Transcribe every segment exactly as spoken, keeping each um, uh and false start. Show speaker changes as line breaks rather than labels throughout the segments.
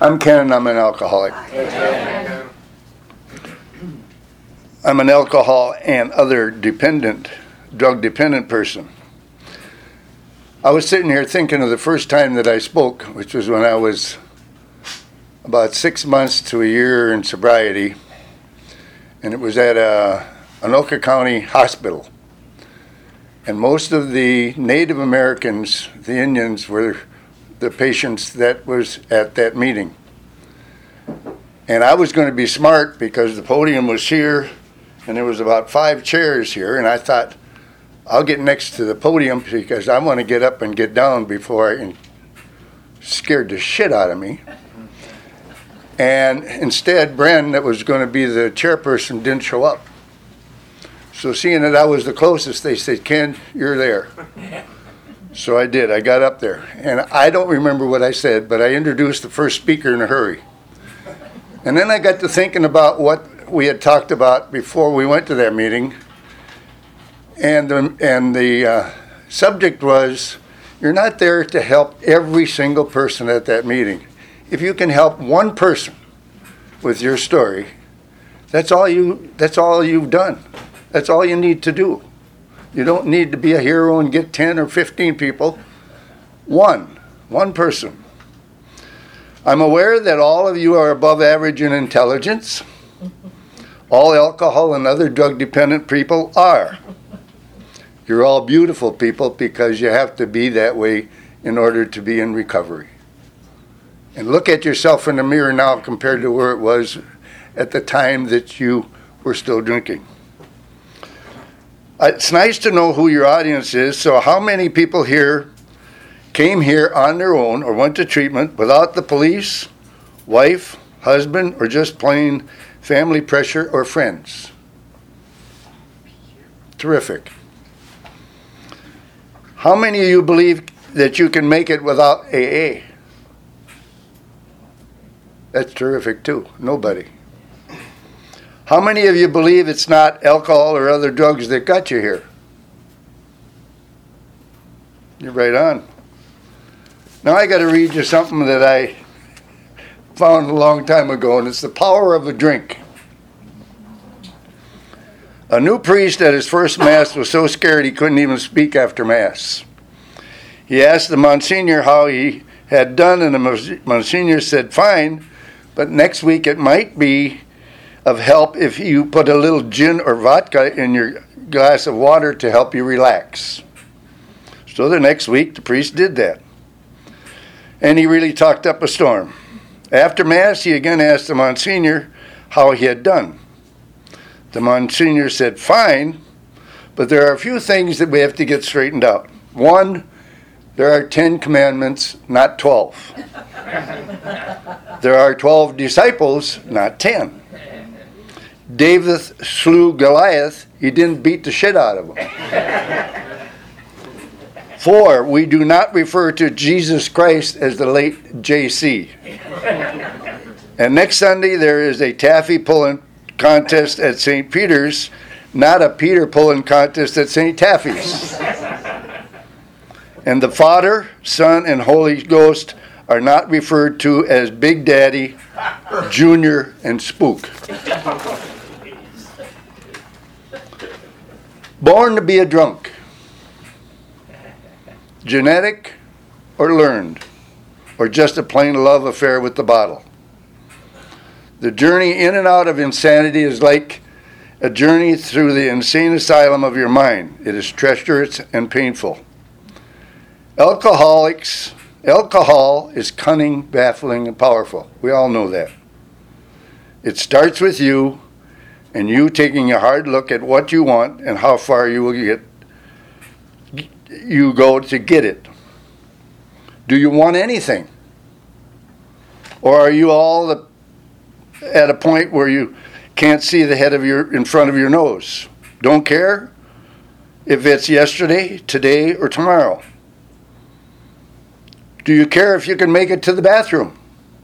I'm Ken, I'm an alcoholic. I'm an alcohol and other dependent, drug-dependent person. I was sitting here thinking of the first time that I spoke, which was when I was about six months to a year in sobriety, and it was at a Anoka County Hospital. And most of the Native Americans, the Indians, were the patients that was at that meeting. And I was going to be smart because the podium was here, and there was about five chairs here, and I thought, I'll get next to the podium because I want to get up and get down before I can scared the shit out of me. And instead, Bren, that was going to be the chairperson, didn't show up. So seeing that I was the closest, they said, Ken, you're there. So I did. I got up there. And I don't remember what I said, but I introduced the first speaker in a hurry. And then I got to thinking about what we had talked about before we went to that meeting. And the, and the uh, subject was, you're not there to help every single person at that meeting. If you can help one person with your story, that's all you, that's all you've done. That's all you need to do. You don't need to be a hero and get ten or fifteen people. One, one person. I'm aware that all of you are above average in intelligence. All alcohol and other drug-dependent people are. You're all beautiful people because you have to be that way in order to be in recovery. And look at yourself in the mirror now compared to where it was at the time that you were still drinking. It's nice to know who your audience is, so how many people here came here on their own or went to treatment without the police, wife, husband, or just plain family pressure or friends? Terrific. How many of you believe that you can make it without A A? That's terrific too. Nobody. How many of you believe it's not alcohol or other drugs that got you here? You're right on. Now I got to read you something that I found a long time ago, and it's the power of a drink. A new priest at his first Mass was so scared he couldn't even speak after Mass. He asked the Monsignor how he had done, and the Monsignor said, fine, but next week it might be of help if you put a little gin or vodka in your glass of water to help you relax. So the next week the priest did that. And he really talked up a storm. After Mass, he again asked the Monsignor how he had done. The Monsignor said, fine, but there are a few things that we have to get straightened out. One, there are ten commandments, not twelve. There are twelve disciples, not ten. David slew Goliath, he didn't beat the shit out of him. Four, we do not refer to Jesus Christ as the late J C. And next Sunday there is a taffy pulling contest at Saint Peter's, not a Peter pulling contest at Saint Taffy's. And the Father, Son, and Holy Ghost are not referred to as Big Daddy, Junior, and Spook. Born to be a drunk. Genetic or learned, or just a plain love affair with the bottle. The journey in and out of insanity is like a journey through the insane asylum of your mind. It is treacherous and painful. Alcoholics, alcohol is cunning, baffling, and powerful. We all know that. It starts with you, and you taking a hard look at what you want and how far you will get. You go to get it. Do you want anything? Or are you all the, at a point where you can't see the head of your in front of your nose? Don't care if it's yesterday, today, or tomorrow. Do you care if you can make it to the bathroom?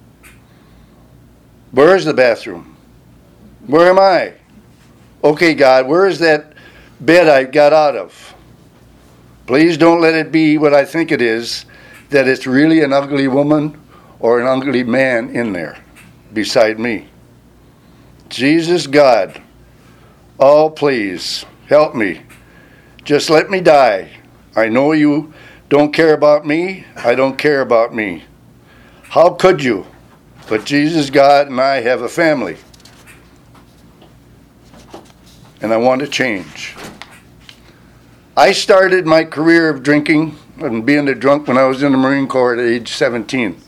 Where is the bathroom? Where am I? Okay, God, where is that bed I got out of? Please don't let it be what I think it is, that it's really an ugly woman or an ugly man in there beside me. Jesus, God, oh, please help me. Just let me die. I know you don't care about me. I don't care about me. How could you? But Jesus, God, and I have a family. And I want to change. I started my career of drinking and being a drunk when I was in the Marine Corps at age seventeen.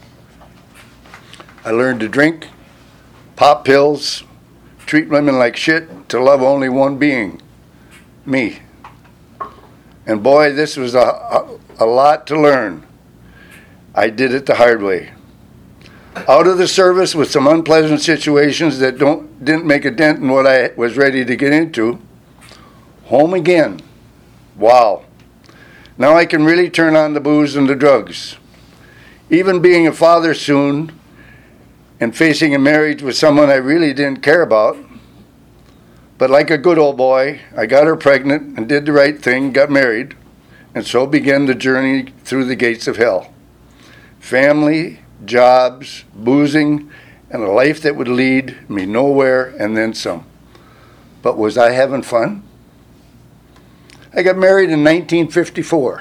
I learned to drink, pop pills, treat women like shit, to love only one being, me. And boy, this was a, a, a lot to learn. I did it the hard way. Out of the service with some unpleasant situations that don't didn't make a dent in what I was ready to get into. Home again. Wow. Now I can really turn on the booze and the drugs. Even being a father soon and facing a marriage with someone I really didn't care about. But like a good old boy, I got her pregnant and did the right thing, got married, and so began the journey through the gates of hell. Family, jobs, boozing, and a life that would lead me nowhere and then some. But was I having fun? I got married in nineteen fifty-four.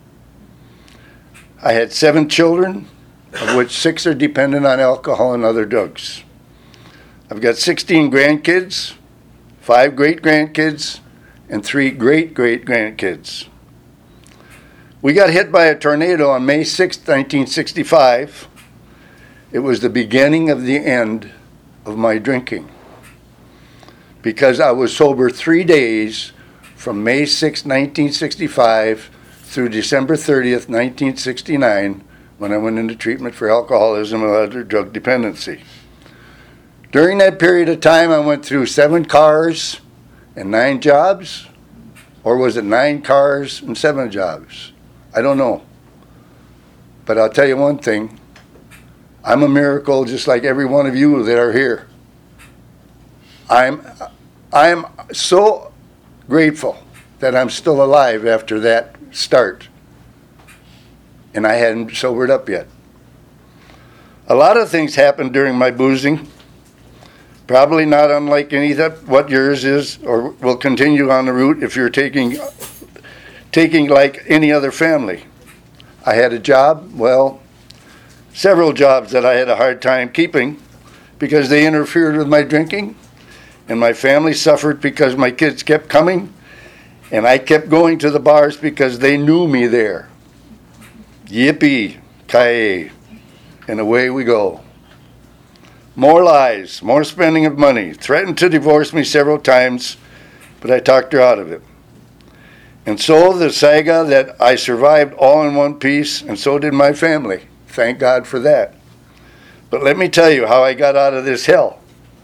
I had seven children, of which six are dependent on alcohol and other drugs. I've got sixteen grandkids, five great-grandkids, and three great-great-grandkids. We got hit by a tornado on May sixth, nineteen sixty-five. It was the beginning of the end of my drinking, because I was sober three days from May sixth, nineteen sixty-five through December thirtieth, nineteen sixty-nine, when I went into treatment for alcoholism and other drug dependency. During that period of time, I went through seven cars and nine jobs, or was it nine cars and seven jobs? I don't know. But I'll tell you one thing. I'm a miracle just like every one of you that are here. I'm, I'm so grateful that I'm still alive after that start. And I hadn't sobered up yet. A lot of things happened during my boozing. Probably not unlike any that what yours is, or will continue on the route if you're taking taking like any other family. I had a job, well, several jobs that I had a hard time keeping because they interfered with my drinking, and my family suffered because my kids kept coming, and I kept going to the bars because they knew me there. Yippee, ki-yay, and away we go. More lies, more spending of money, threatened to divorce me several times, but I talked her out of it. And so the saga that I survived all in one piece, and so did my family. Thank God for that. But let me tell you how I got out of this hell.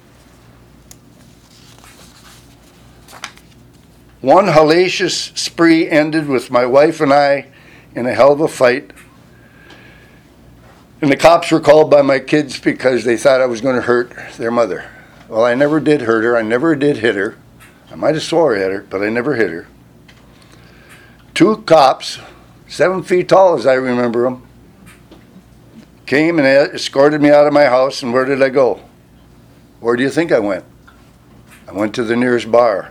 One hellacious spree ended with my wife and I in a hell of a fight. And the cops were called by my kids because they thought I was going to hurt their mother. Well, I never did hurt her. I never did hit her. I might have swore at her, but I never hit her. Two cops, seven feet tall as I remember them, came and escorted me out of my house, and where did I go? Where do you think I went? I went to the nearest bar.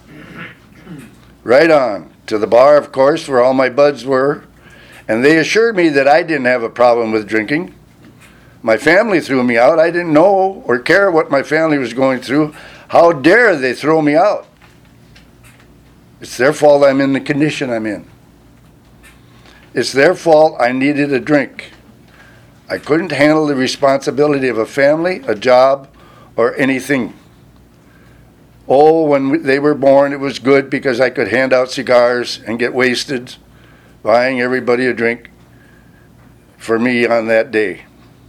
Right on. To the bar, of course, where all my buds were. And they assured me that I didn't have a problem with drinking. My family threw me out. I didn't know or care what my family was going through. How dare they throw me out? It's their fault I'm in the condition I'm in. It's their fault I needed a drink. I couldn't handle the responsibility of a family, a job, or anything. Oh, when they were born, it was good because I could hand out cigars and get wasted, buying everybody a drink for me on that day.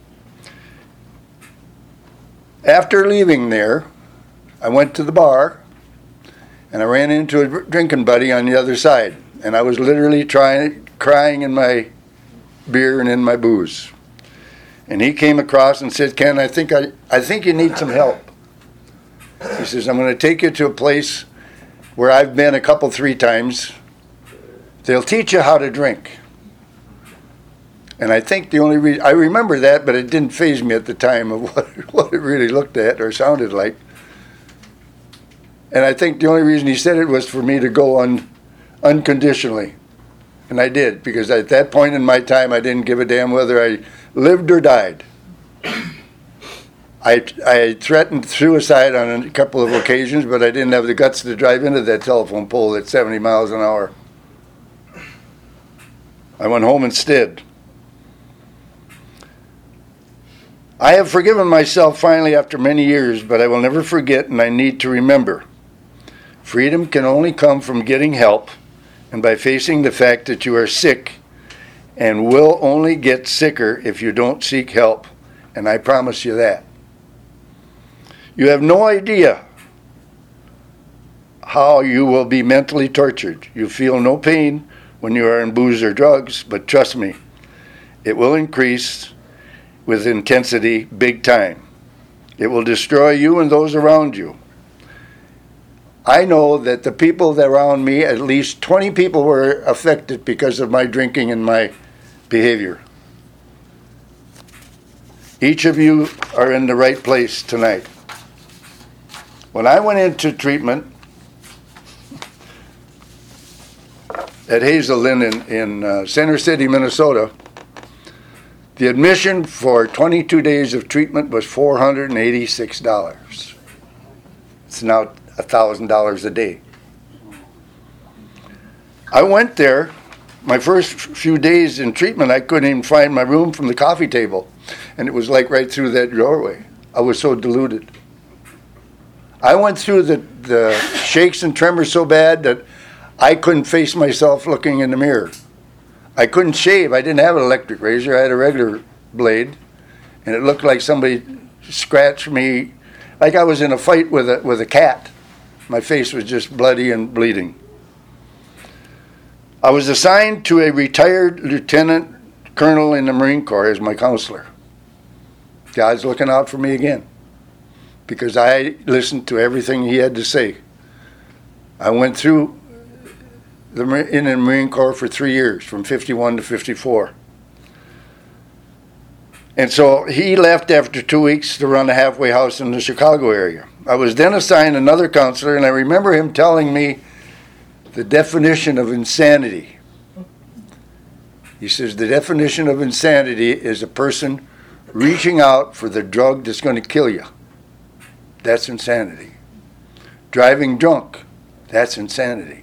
After leaving there, I went to the bar, and I ran into a drinking buddy on the other side, and I was literally trying, crying in my beer and in my booze. And he came across and said, Ken, I think I, I think you need some help. He says, I'm going to take you to a place where I've been a couple, three times. They'll teach you how to drink. And I think the only reason, I remember that, but it didn't faze me at the time of what, what it really looked at or sounded like. And I think the only reason he said it was for me to go on unconditionally. And I did, because at that point in my time, I didn't give a damn whether I lived or died. I, I threatened suicide on a couple of occasions, but I didn't have the guts to drive into that telephone pole at seventy miles an hour. I went home instead. I have forgiven myself finally after many years, but I will never forget, and I need to remember. Freedom can only come from getting help and by facing the fact that you are sick, and will only get sicker if you don't seek help, and I promise you that. You have no idea how you will be mentally tortured. You feel no pain when you are in booze or drugs, but trust me, it will increase with intensity big time. It will destroy you and those around you. I know that the people that around me, at least twenty people were affected because of my drinking and my behavior. Each of you are in the right place tonight. When I went into treatment at Hazelden in, in uh, Center City, Minnesota, the admission for twenty-two days of treatment was four hundred eighty-six dollars. It's now one thousand dollars a day. I went there, my first few days in treatment, I couldn't even find my room from the coffee table. And it was like right through that doorway. I was so deluded. I went through the, the shakes and tremors so bad that I couldn't face myself looking in the mirror. I couldn't shave. I didn't have an electric razor. I had a regular blade. And it looked like somebody scratched me, like I was in a fight with a, with a cat. My face was just bloody and bleeding. I was assigned to a retired lieutenant colonel in the Marine Corps as my counselor. God's looking out for me again, because I listened to everything he had to say. I went through the, in the Marine Corps for three years, from fifty-one to fifty-four. And so he left after two weeks to run a halfway house in the Chicago area. I was then assigned another counselor, and I remember him telling me the definition of insanity. He says the definition of insanity is a person reaching out for the drug that's going to kill you. That's insanity. Driving drunk, that's insanity.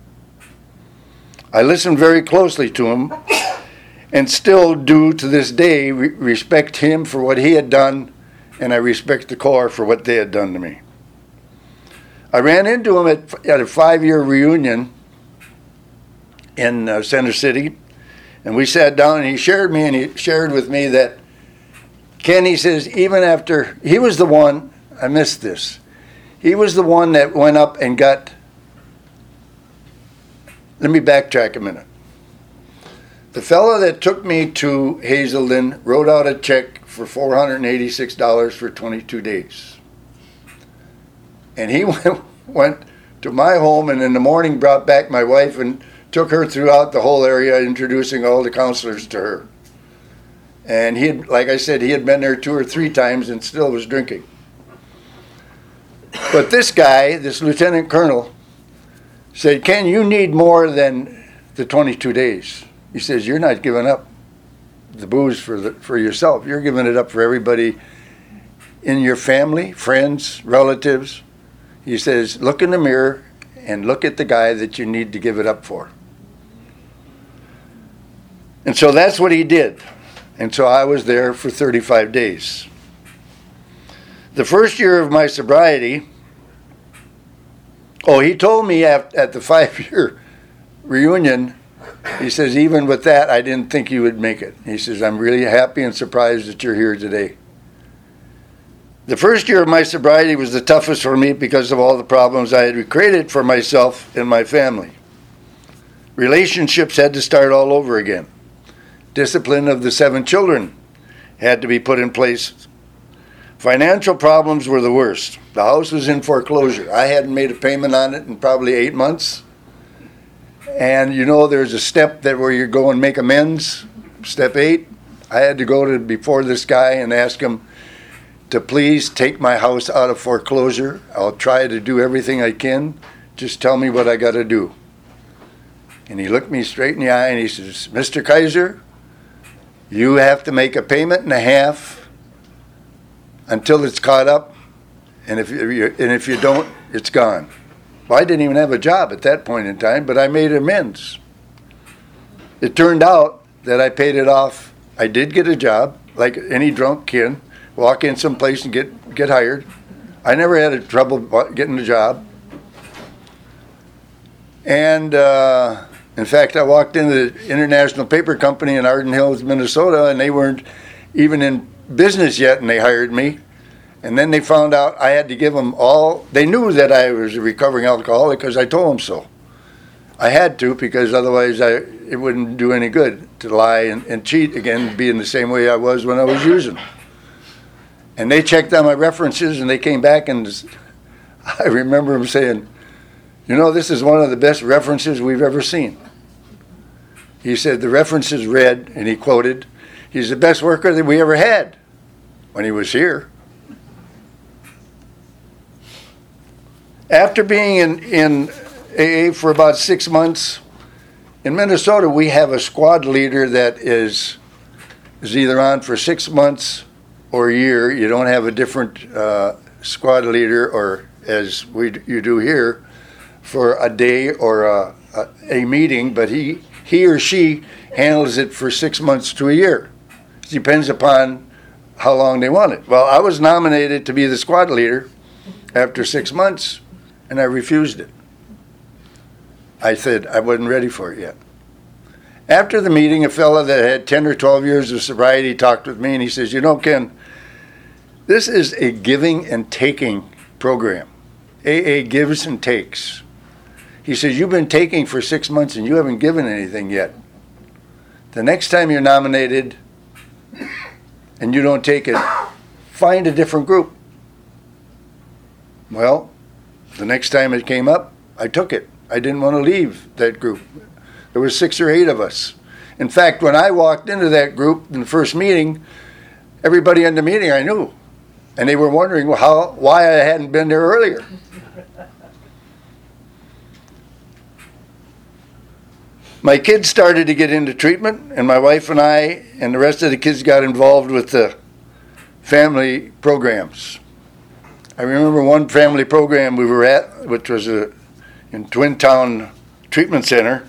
I listened very closely to him, and still do to this day re- respect him for what he had done, and I respect the Corps for what they had done to me. I ran into him at, at a five-year reunion in uh, Center City, and we sat down, and he shared me, and he shared with me that, Ken, he says, even after, he was the one, I missed this, he was the one that went up and got, let me backtrack a minute. The fellow that took me to Hazelden wrote out a check for four hundred eighty-six dollars for twenty-two days. And he went, went to my home, and in the morning brought back my wife and took her throughout the whole area, introducing all the counselors to her. And he had, like I said, he had been there two or three times and still was drinking. But this guy, this lieutenant colonel, said, Ken, you need more than the twenty-two days. He says, you're not giving up the booze for the, for yourself. You're giving it up for everybody in your family, friends, relatives. He says, look in the mirror and look at the guy that you need to give it up for. And so that's what he did. And so I was there for thirty-five days. The first year of my sobriety, oh, he told me at, at the five-year reunion, he says, even with that, I didn't think you would make it. He says, I'm really happy and surprised that you're here today. The first year of my sobriety was the toughest for me because of all the problems I had created for myself and my family. Relationships had to start all over again. Discipline of the seven children had to be put in place. Financial problems were the worst. The house was in foreclosure. I hadn't made a payment on it in probably eight months. And you know, there's a step that where you go and make amends. Step eight, I had to go to before this guy and ask him to please take my house out of foreclosure. I'll try to do everything I can. Just tell me what I got to do. And he looked me straight in the eye and he says, Mister Kaiser, you have to make a payment and a half until it's caught up. And if you, and if you don't, it's gone. Well, I didn't even have a job at that point in time, but I made amends. It turned out that I paid it off. I did get a job, like any drunk can. Walk in someplace and get, get hired. I never had a trouble getting a job. And uh, in fact, I walked into the International Paper Company in Arden Hills, Minnesota, and they weren't even in business yet, and they hired me. And then they found out I had to give them all. They knew that I was a recovering alcoholic because I told them so. I had to, because otherwise I, it wouldn't do any good to lie and, and cheat again, being the same way I was when I was using. And they checked on my references, and they came back, and I remember them saying, you know, this is one of the best references we've ever seen. He said, the references read, and he quoted, he's the best worker that we ever had when he was here. After being in, in A A for about six months, in Minnesota, we have a squad leader that is, is either on for six months or a year. You don't have a different uh, squad leader, or as we you do here, for a day or a, a, a meeting, but he he or she handles it for six months to a year. It depends upon how long they want it. Well, I was nominated to be the squad leader after six months, and I refused it. I said I wasn't ready for it yet. After the meeting, a fellow that had ten or twelve years of sobriety talked with me, and he says, you know, Ken, this is a giving and taking program. A A gives and takes. He says, you've been taking for six months and you haven't given anything yet. The next time you're nominated and you don't take it, find a different group. Well, the next time it came up, I took it. I didn't want to leave that group. There were six or eight of us. In fact, when I walked into that group in the first meeting, everybody in the meeting I knew. And they were wondering how, why I hadn't been there earlier. My kids started to get into treatment, and my wife and I and the rest of the kids got involved with the family programs. I remember one family program we were at, which was a, in Twin Town Treatment Center,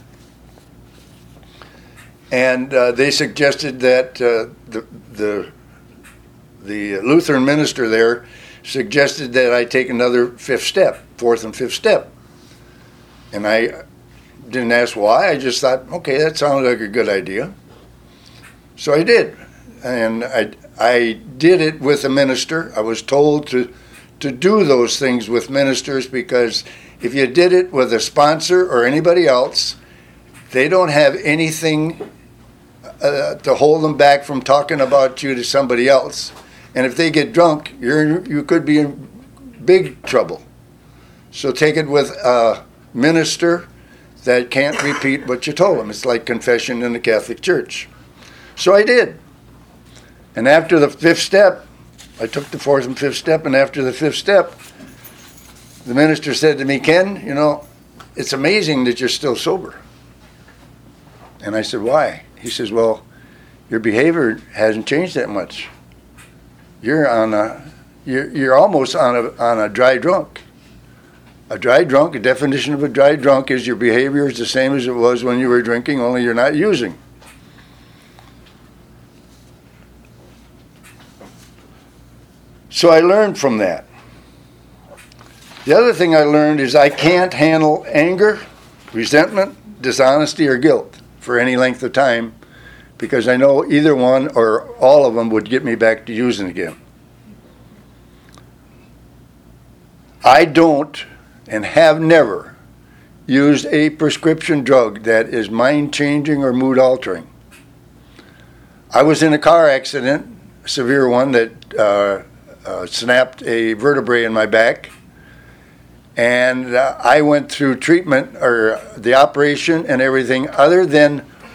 and uh, they suggested that uh, the, the the Lutheran minister there suggested that I take another fifth step, fourth and fifth step. And I didn't ask why. I just thought, okay, that sounded like a good idea. So I did. And I, I did it with a minister. I was told to, to do those things with ministers, because if you did it with a sponsor or anybody else, they don't have anything uh, to hold them back from talking about you to somebody else. And if they get drunk, you're you could be in big trouble. So take it with a minister that can't repeat what you told them. It's like confession in the Catholic Church. So I did. And after the fifth step, I took the fourth and fifth step, and after the fifth step, the minister said to me, Ken, you know, it's amazing that you're still sober. And I said, why? He says, well, your behavior hasn't changed that much. You're on a, you're, you're almost on a on a dry drunk. A dry drunk, a definition of a dry drunk is your behavior is the same as it was when you were drinking, only you're not using. So I learned from that. The other thing I learned is I can't handle anger, resentment, dishonesty, or guilt for any length of time, because I know either one or all of them would get me back to using again. I don't and have never used a prescription drug that is mind-changing or mood-altering. I was in a car accident, a severe one, that uh, uh, snapped a vertebrae in my back, and uh, I went through treatment, or the operation and everything, other than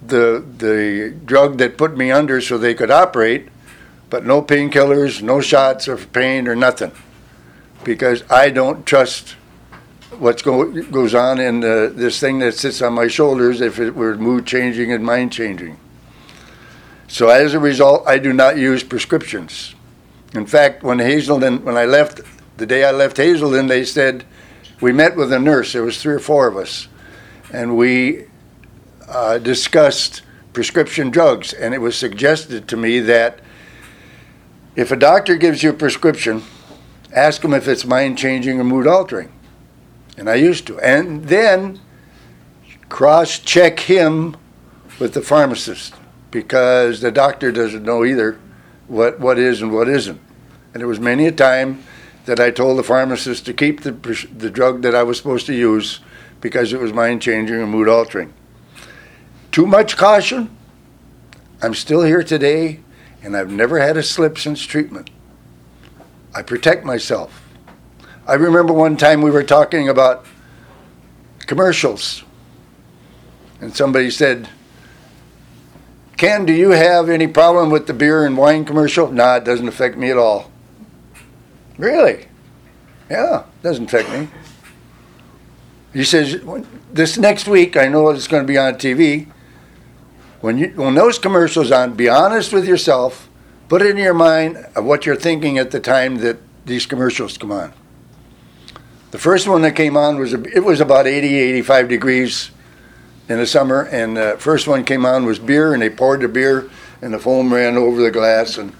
the the drug that put me under so they could operate, but no painkillers, no shots of pain or nothing, because I don't trust what go, goes on in the, this thing that sits on my shoulders if it were mood changing and mind changing. So as a result, I do not use prescriptions. In fact, when Hazelden, when I left, the day I left Hazelden, they said, we met with a nurse, there was three or four of us, and we uh, discussed prescription drugs, and it was suggested to me that if a doctor gives you a prescription, ask him if it's mind-changing or mood-altering. And I used to. And then cross-check him with the pharmacist, because the doctor doesn't know either what, what is and what isn't. And there was many a time that I told the pharmacist to keep the, the drug that I was supposed to use because it was mind-changing or mood-altering. Too much caution. I'm still here today, and I've never had a slip since treatment. I protect myself. I remember one time we were talking about commercials, and somebody said, Ken, do you have any problem with the beer and wine commercial? Nah, it doesn't affect me at all. Really? Yeah, doesn't affect me. He says, this next week, I know it's going to be on T V. When you when those commercials on, be honest with yourself. Put it in your mind of what you're thinking at the time that these commercials come on. The first one that came on was, it was about eighty, eighty-five degrees in the summer, and the first one came on was beer, and they poured the beer, and the foam ran over the glass, and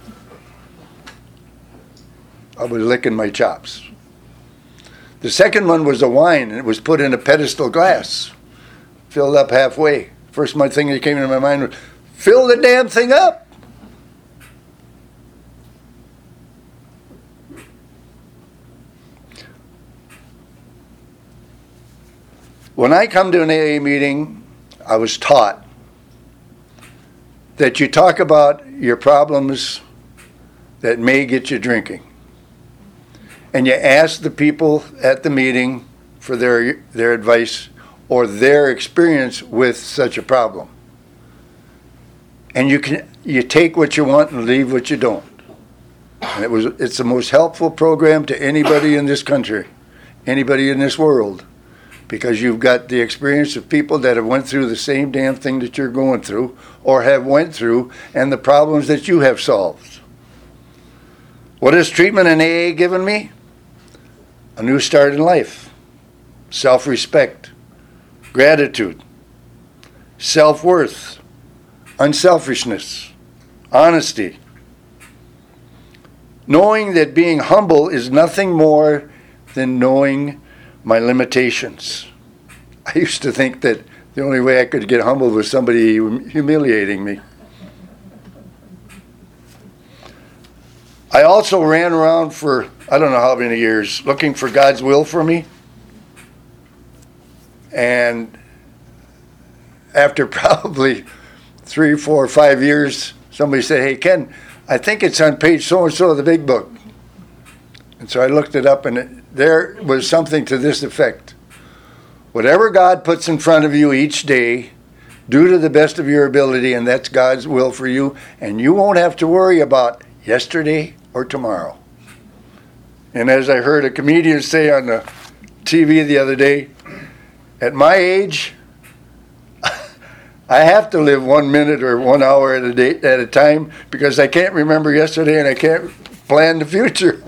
I was licking my chops. The second one was a wine, and it was put in a pedestal glass, filled up halfway. First my thing that came into my mind was, fill the damn thing up. When I come to an A A meeting, I was taught that you talk about your problems that may get you drinking. And you ask the people at the meeting for their their advice or their experience with such a problem. And you can you take what you want and leave what you don't. And it was it's the most helpful program to anybody in this country, anybody in this world, because you've got the experience of people that have went through the same damn thing that you're going through or have went through, and the problems that you have solved. What has treatment in A A given me? A new start in life, self-respect, gratitude, self-worth, unselfishness, honesty. Knowing that being humble is nothing more than knowing my limitations. I used to think that the only way I could get humbled was somebody humiliating me. I also ran around for I don't know how many years looking for God's will for me. And after probably three, four, five years, somebody said, hey, Ken, I think it's on page so-and-so of the big book. And so I looked it up, and it, there was something to this effect. Whatever God puts in front of you each day, do to the best of your ability, and that's God's will for you, and you won't have to worry about yesterday or tomorrow. And as I heard a comedian say on the T V the other day, at my age, I have to live one minute or one hour at a day at a time because I can't remember yesterday and I can't plan the future.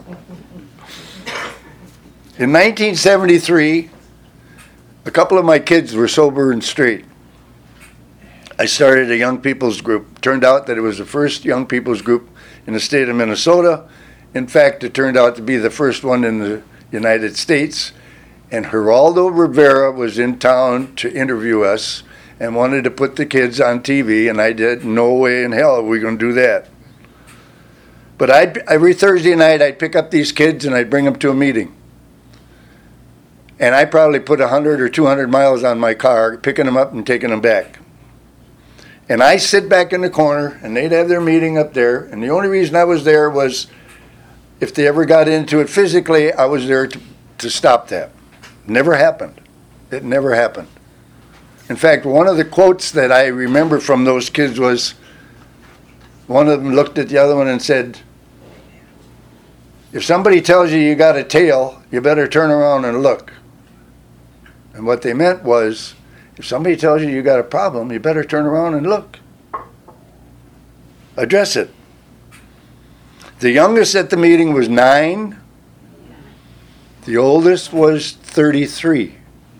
In nineteen seventy-three, a couple of my kids were sober and straight. I started a young people's group. Turned out that it was the first young people's group in the state of Minnesota. In fact, it turned out to be the first one in the United States. And Geraldo Rivera was in town to interview us and wanted to put the kids on T V, and I did. No way in hell are we going to do that. But I'd, every Thursday night, I'd pick up these kids and I'd bring them to a meeting. And I probably put one hundred or two hundred miles on my car, picking them up and taking them back. And I sit back in the corner, and they'd have their meeting up there, and the only reason I was there was if they ever got into it physically, I was there to, to stop that. Never happened. It never happened. In fact, one of the quotes that I remember from those kids was, one of them looked at the other one and said, if somebody tells you you got a tail, you better turn around and look. And what they meant was, if somebody tells you you got a problem, you better turn around and look. Address it. The youngest at the meeting was nine. The oldest was thirty-three.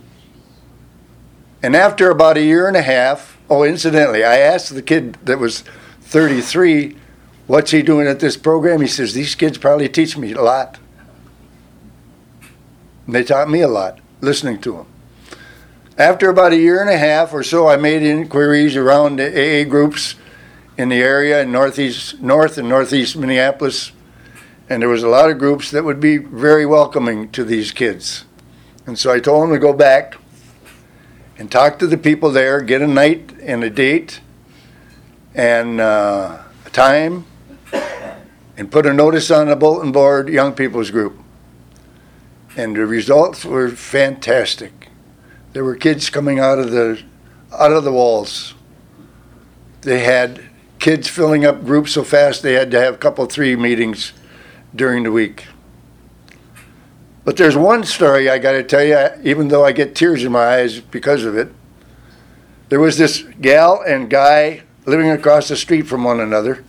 And after about a year and a half, oh, incidentally, I asked the kid that was thirty-three, what's he doing at this program? He says, these kids probably teach me a lot. And they taught me a lot, listening to them. After about a year and a half or so, I made inquiries around the A A groups in the area in northeast, north and northeast Minneapolis, and there was a lot of groups that would be very welcoming to these kids. And so I told them to go back and talk to the people there, get a night and a date and uh, a time, and put a notice on the bulletin board, Young People's Group. And the results were fantastic. There were kids coming out of the out of the walls. They had kids filling up groups so fast they had to have a couple, three meetings during the week. But there's one story I got to tell you, even though I get tears in my eyes because of it. There was this gal and guy living across the street from one another.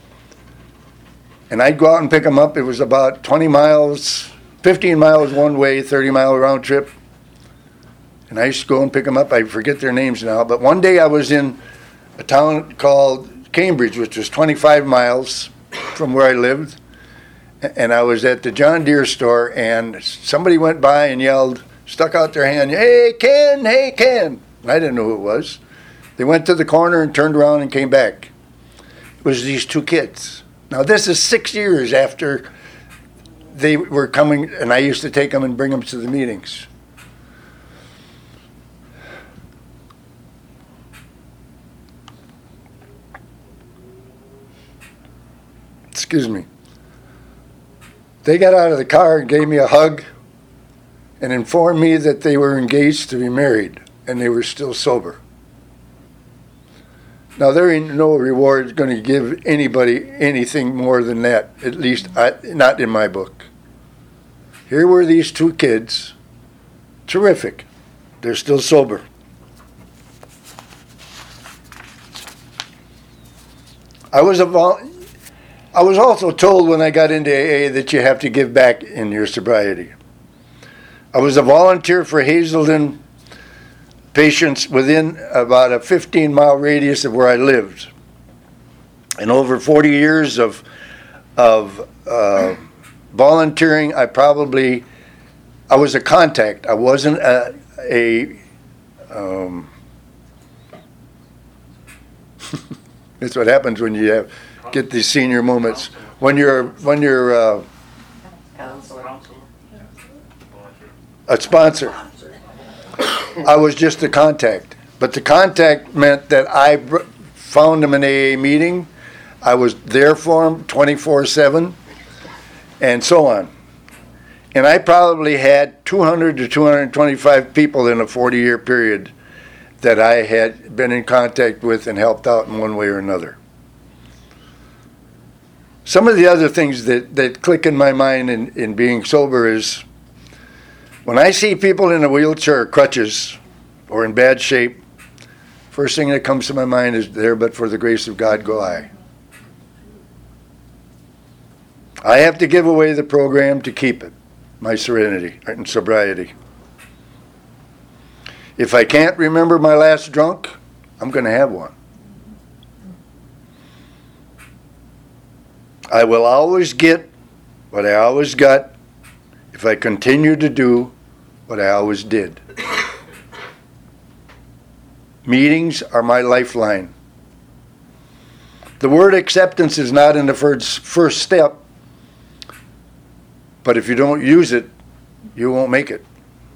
And I'd go out and pick them up. It was about twenty miles, fifteen miles one way, thirty mile round trip. And I used to go and pick them up. I forget their names now. But one day I was in a town called Cambridge, which was twenty-five miles from where I lived. And I was at the John Deere store, and somebody went by and yelled, stuck out their hand, hey, Ken, hey, Ken. And I didn't know who it was. They went to the corner and turned around and came back. It was these two kids. Now, this is six years after they were coming, and I used to take them and bring them to the meetings. Excuse me. They got out of the car and gave me a hug and informed me that they were engaged to be married and they were still sober. Now, there ain't no reward going to give anybody anything more than that, at least I, not in my book. Here were these two kids, terrific. They're still sober. I was a vol- I was also told when I got into A A that you have to give back in your sobriety. I was a volunteer for Hazelden patients within about a fifteen mile radius of where I lived. In over forty years of of uh, volunteering, I probably, I was a contact. I wasn't a, a um, that's what happens when you have get these senior moments. When you're when you're uh, a sponsor, I was just a contact. But the contact meant that I found them in a meeting. I was there for them twenty-four seven, and so on. And I probably had two hundred to two hundred twenty-five people in a forty-year period that I had been in contact with and helped out in one way or another. Some of the other things that, that click in my mind in, in being sober is when I see people in a wheelchair or crutches or in bad shape, first thing that comes to my mind is, there but for the grace of God go I. I have to give away the program to keep it, my serenity and sobriety. If I can't remember my last drunk, I'm going to have one. I will always get what I always got if I continue to do what I always did. Meetings are my lifeline. The word acceptance is not in the first, first step, but if you don't use it, you won't make it.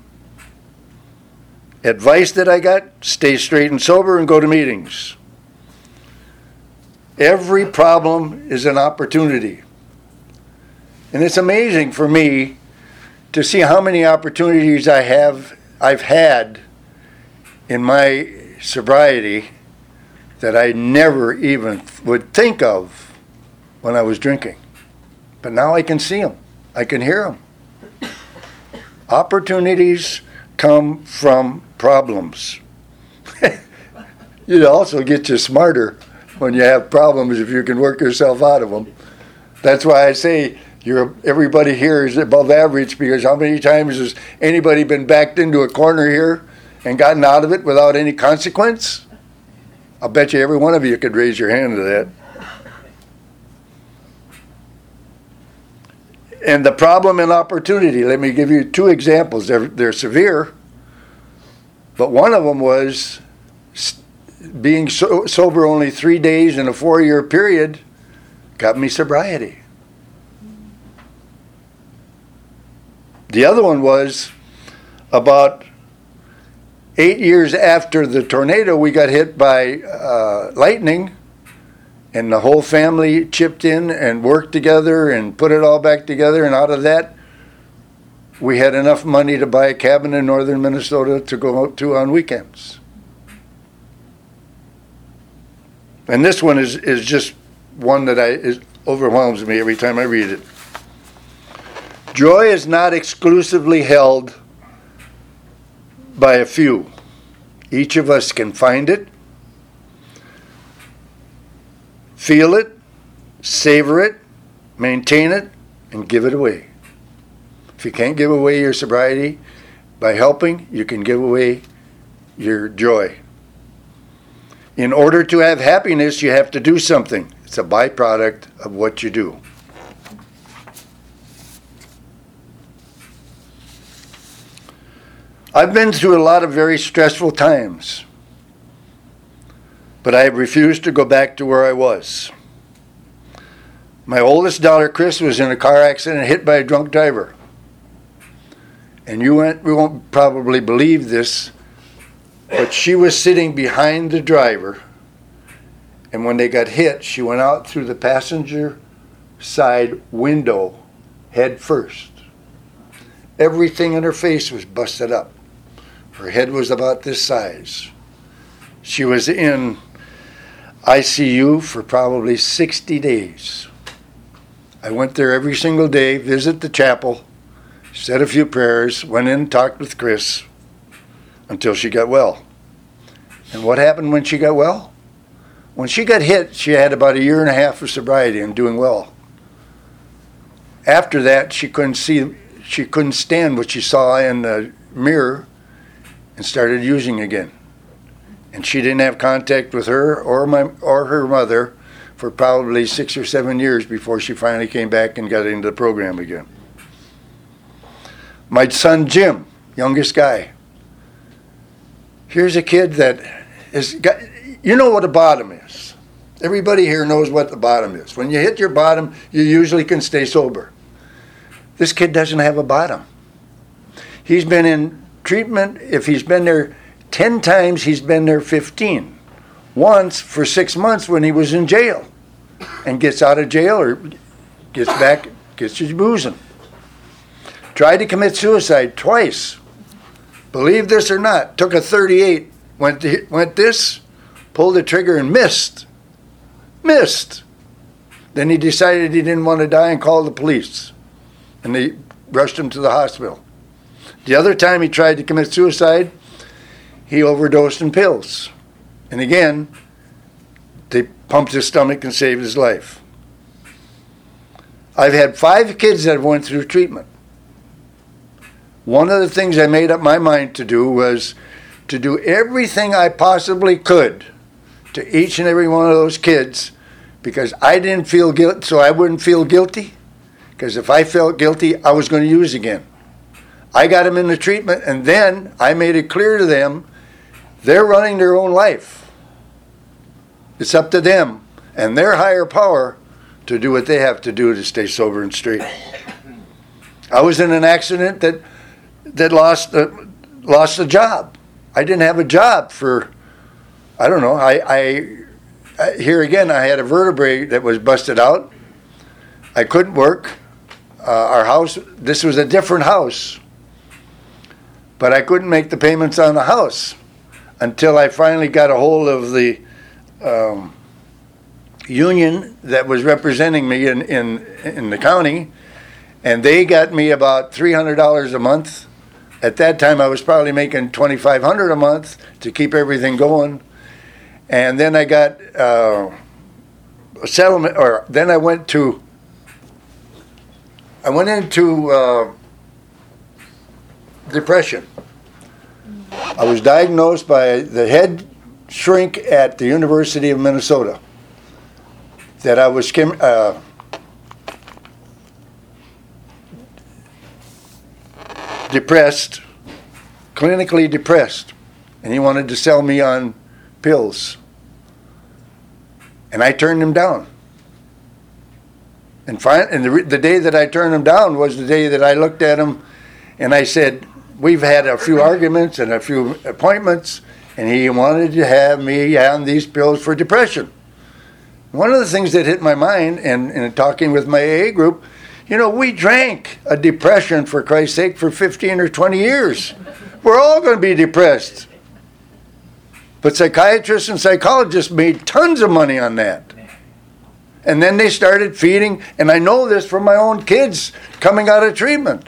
Advice that I got, stay straight and sober and go to meetings. Every problem is an opportunity. And it's amazing for me to see how many opportunities I have, I've had in my sobriety that I never even would think of when I was drinking. But now I can see them. I can hear them. Opportunities come from problems. It also gets you smarter when you have problems if you can work yourself out of them. That's why I say you're, everybody here is above average, because how many times has anybody been backed into a corner here and gotten out of it without any consequence? I'll bet you every one of you could raise your hand to that. And the problem and opportunity, let me give you two examples. They're, they're severe, but one of them was being so, sober only three days in a four-year period got me sobriety. The other one was about eight years after the tornado, we got hit by uh, lightning, and the whole family chipped in and worked together and put it all back together, and out of that, we had enough money to buy a cabin in northern Minnesota to go out to on weekends. And this one is, is just one that I is, overwhelms me every time I read it. Joy is not exclusively held by a few. Each of us can find it, feel it, savor it, maintain it, and give it away. If you can't give away your sobriety by helping, you can give away your joy. In order to have happiness, you have to do something. It's a byproduct of what you do. I've been through a lot of very stressful times, but I have refused to go back to where I was. My oldest daughter, Chris, was in a car accident, hit by a drunk driver. And you won't, we won't probably believe this, but she was sitting behind the driver, and when they got hit, she went out through the passenger side window head first. Everything in her face was busted up. Her head was about this size. She was in I C U for probably sixty days. I went there every single day, visit the chapel, said a few prayers, went in and talked with Chris until she got well. And what happened when she got well? When she got hit, she had about a year and a half of sobriety and doing well. After that, she couldn't see, she couldn't stand what she saw in the mirror and started using again. And she didn't have contact with her or my or her mother for probably six or seven years before she finally came back and got into the program again. My son Jim, youngest guy. Here's a kid that is got, you know what a bottom is. Everybody here knows what the bottom is. When you hit your bottom, you usually can stay sober. This kid doesn't have a bottom. He's been in treatment. If he's been there ten times, he's been there fifteen. Once for six months when he was in jail, and gets out of jail or gets back, gets his boozing. Tried to commit suicide twice. Believe this or not, took a thirty-eight, went to, went this, pulled the trigger and missed. Missed. Then he decided he didn't want to die and called the police. And they rushed him to the hospital. The other time he tried to commit suicide, he overdosed on pills. And again, they pumped his stomach and saved his life. I've had five kids that went through treatment. One of the things I made up my mind to do was to do everything I possibly could to each and every one of those kids, because I didn't feel guilty, so I wouldn't feel guilty. Because if I felt guilty, I was going to use again. I got them into treatment, and then I made it clear to them they're running their own life. It's up to them and their higher power to do what they have to do to stay sober and straight. I was in an accident that that lost uh, lost a job. I didn't have a job for, I don't know, I, I, I here again, I had a vertebrae that was busted out. I couldn't work. Uh, our house, this was a different house, but I couldn't make the payments on the house. until I finally got a hold of the um, union that was representing me in, in, in the county, and they got me about three hundred dollars a month. At that time, I was probably making twenty-five hundred dollars a month to keep everything going. And then I got uh, a settlement, or then I went to, I went into uh, depression. I was diagnosed by the head shrink at the University of Minnesota that I was skim, uh, depressed, clinically depressed, and he wanted to sell me on pills. And I turned him down. And, fin- and the, the day that I turned him down was the day that I looked at him and I said, we've had a few arguments and a few appointments, and he wanted to have me on these pills for depression. One of the things that hit my mind, and, and talking with my A A group, you know, we drank a depression, for Christ's sake, for fifteen or twenty years. We're all going to be depressed. But psychiatrists and psychologists made tons of money on that. And then they started feeding, and I know this from my own kids coming out of treatment.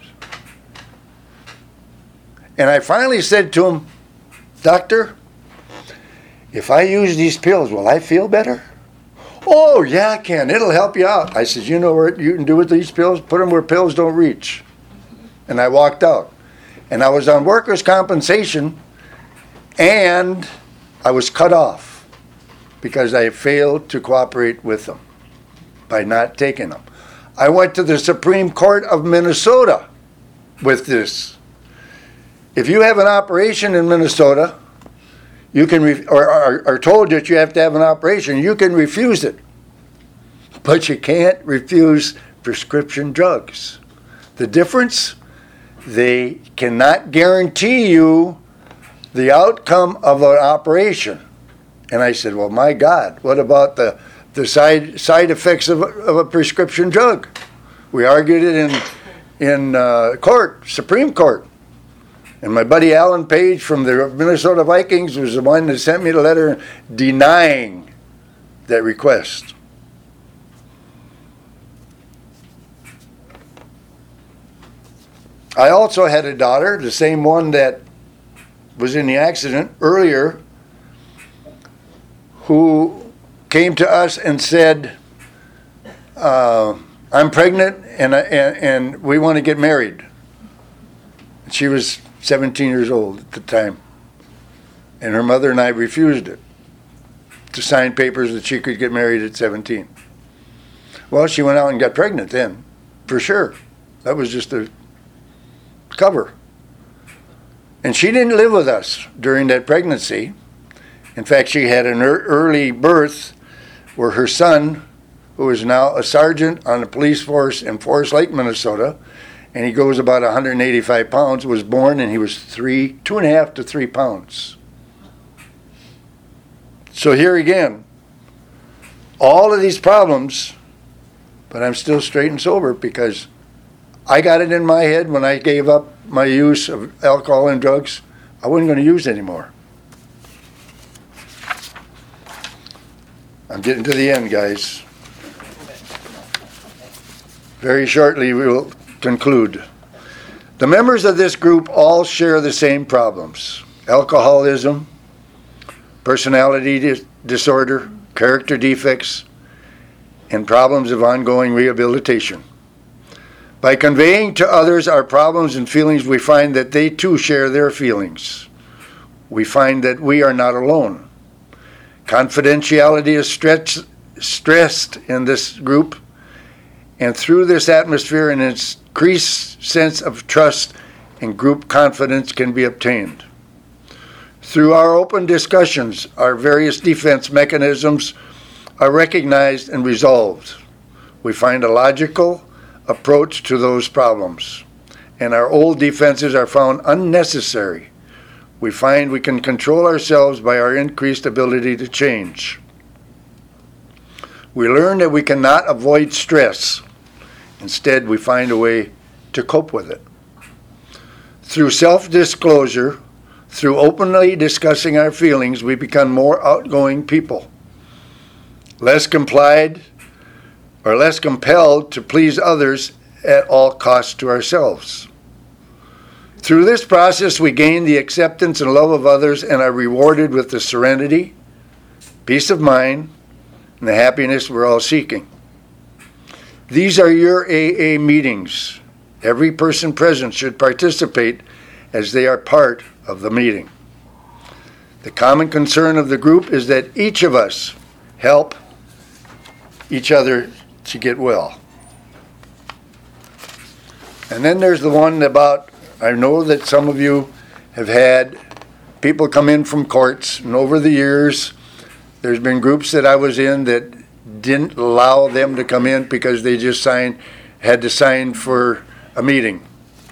And I finally said to him, Doctor, if I use these pills, will I feel better? Oh, yeah, I can. It'll help you out. I said, you know what you can do with these pills? Put them where pills don't reach. And I walked out. And I was on workers' compensation, and I was cut off because I failed to cooperate with them by not taking them. I went to the Supreme Court of Minnesota with this. If you have an operation in Minnesota, you can re- or are, are told that you have to have an operation, you can refuse it. But you can't refuse prescription drugs. The difference, they cannot guarantee you the outcome of an operation. And I said, well, my God, what about the, the side side effects of a, of a prescription drug? We argued it in, in uh, court, Supreme Court. And my buddy Alan Page from the Minnesota Vikings was the one that sent me the letter denying that request. I also had a daughter, the same one that was in the accident earlier, who came to us and said, uh, I'm pregnant and, and, and we want to get married. She was seventeen years old at the time. And her mother and I refused it, to sign papers that she could get married at seventeen. Well, she went out and got pregnant then, for sure. That was just a cover. And she didn't live with us during that pregnancy. In fact, she had an er- early birth where her son, who is now a sergeant on the police force in Forest Lake, Minnesota, and he goes about one hundred eighty-five pounds, was born, and he was three, two and a half to three pounds. So here again, all of these problems, but I'm still straight and sober because I got it in my head when I gave up my use of alcohol and drugs, I wasn't going to use anymore. I'm getting to the end, guys. Very shortly we will conclude. The members of this group all share the same problems: alcoholism, personality dis- disorder, character defects, and problems of ongoing rehabilitation. By conveying to others our problems and feelings, we find that they too share their feelings. We find that we are not alone. Confidentiality is stretched, stressed in this group, and through this atmosphere, an increased sense of trust and group confidence can be obtained. Through our open discussions, our various defense mechanisms are recognized and resolved. We find a logical approach to those problems, and our old defenses are found unnecessary. We find we can control ourselves by our increased ability to change. We learn that we cannot avoid stress. Instead, we find a way to cope with it. Through self-disclosure, Through openly discussing our feelings, we become more outgoing people, less complied or less compelled to please others at all costs to ourselves. Through this process, we gain the acceptance and love of others and are rewarded with the serenity, peace of mind, and the happiness we're all seeking. These are your A A meetings. Every person present should participate as they are part of the meeting. The common concern of the group is that each of us help each other to get well. And then there's the one about, I know that some of you have had people come in from courts, and over the years, there's been groups that I was in that didn't allow them to come in because they just signed, had to sign for a meeting.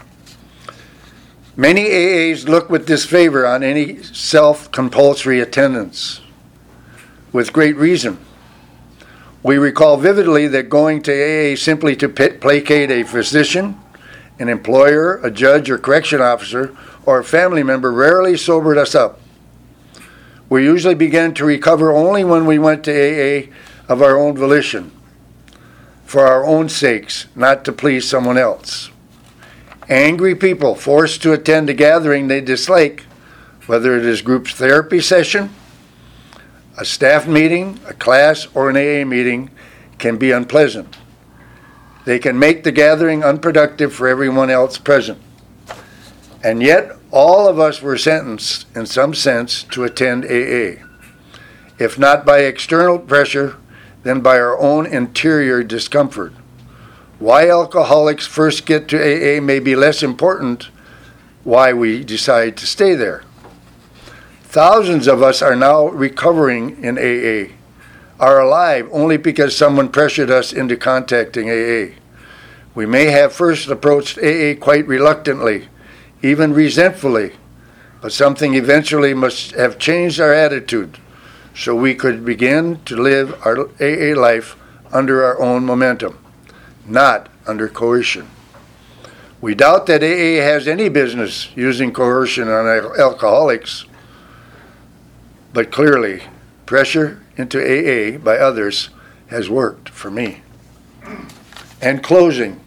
Many A As look with disfavor on any self-compulsory attendance, with great reason. We recall vividly that going to A A simply to placate a physician, an employer, a judge or correction officer, or a family member rarely sobered us up. We usually began to recover only when we went to A A of our own volition, for our own sakes, not to please someone else. Angry people forced to attend a gathering they dislike, whether it is group therapy session, a staff meeting, a class, or an A A meeting, can be unpleasant. They can make the gathering unproductive for everyone else present. And yet, all of us were sentenced, in some sense, to attend A A. If not by external pressure, then by our own interior discomfort. Why alcoholics first get to A A may be less important why we decide to stay there. Thousands of us are now recovering in A A, are alive only because someone pressured us into contacting A A. We may have first approached A A quite reluctantly, even resentfully, but something eventually must have changed our attitude so we could begin to live our A A life under our own momentum, not under coercion. We doubt that A A has any business using coercion on al- alcoholics, but clearly, pressure into A A by others has worked for me. And closing.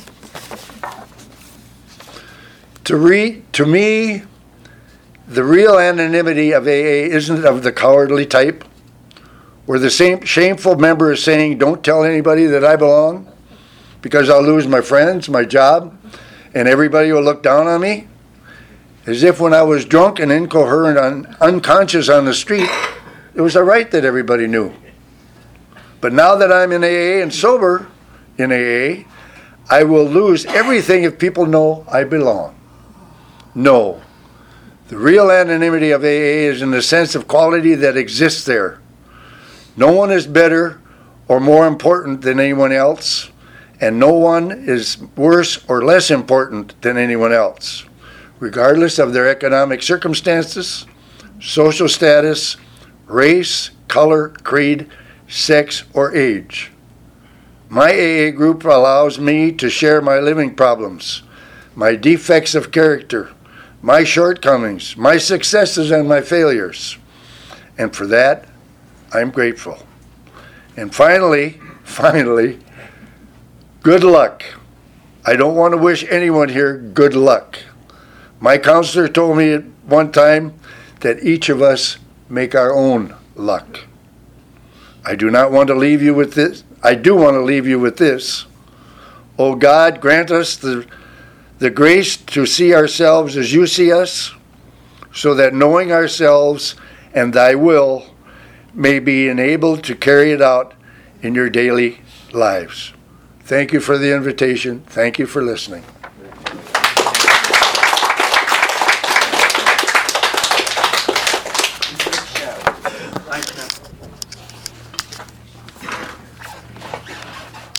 To, re- to me, the real anonymity of A A isn't of the cowardly type, where the same shameful member is saying, "Don't tell anybody that I belong, because I'll lose my friends, my job, and everybody will look down on me." As if when I was drunk and incoherent and unconscious on the street, it was all right that everybody knew. But now that I'm in A A and sober in A A, I will lose everything if people know I belong. No. The real anonymity of A A is in the sense of quality that exists there. No one is better or more important than anyone else, and no one is worse or less important than anyone else, regardless of their economic circumstances, social status, race, color, creed, sex, or age. My A A group allows me to share my living problems, my defects of character, my shortcomings, my successes, and my failures. And for that, I'm grateful. And finally, finally, good luck. I don't want to wish anyone here good luck. My counselor told me at one time that each of us make our own luck. I do not want to leave you with this. I do want to leave you with this. Oh God, grant us the, the grace to see ourselves as you see us, so that knowing ourselves and thy will may be enabled to carry it out in your daily lives. Thank you for the invitation. Thank you for listening.